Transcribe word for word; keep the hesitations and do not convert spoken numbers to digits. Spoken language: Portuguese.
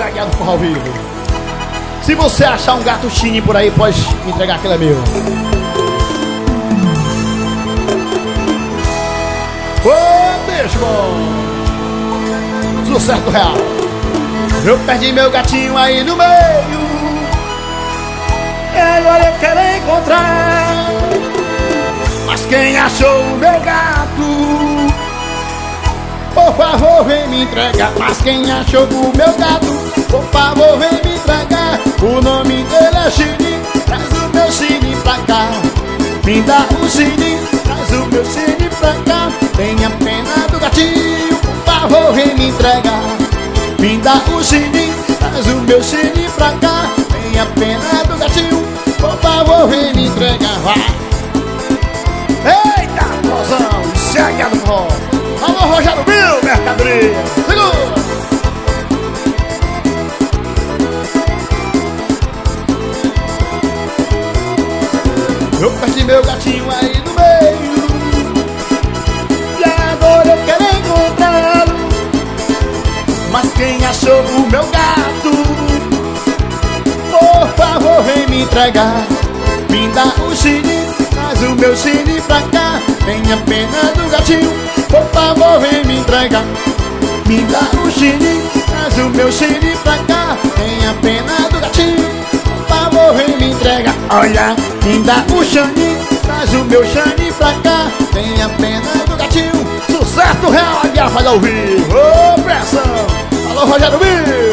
Cheguei do forró ao vivo. Se você achar um gato chine por aí, pode me entregar, aquele é meu. Ô, beijo bom. Sucesso real. Eu perdi meu gatinho aí no meio, e agora eu quero encontrar. Mas quem achou o meu gato, por favor vem me entregar. Mas quem achou o meu gato, por favor vem me entregar. O nome dele é Chini, traz o meu Chini pra cá. Me dá o Chini, traz o meu Chini pra cá. Tenha pena do gatinho, por favor vem me entregar. Me dá o Chini, traz o meu Chini pra cá. Tenha pena do gatinho, por favor vem me entregar. Vai! Eita, mozão, segue a do forró. Alô, Rogério Bill, mercadoria. Segura! Eu perdi meu gatinho aí no meio, e agora eu quero encontrá-lo. Mas quem achou o meu gato, por favor vem me entregar. Me dá o Chini, traz o meu Chini pra cá. Tenha pena do gatinho, por favor vem me entregar. Me dá o Chini, traz o meu Chini pra cá. Tenha pena do gatinho, por favor vem me entregar. Olha, me dá o Chani, traz o meu Chani pra cá. Tenha pena do gatinho. Sucesso real, a faz ao vivo. Ô, pressão. Alô, Rogério Bill.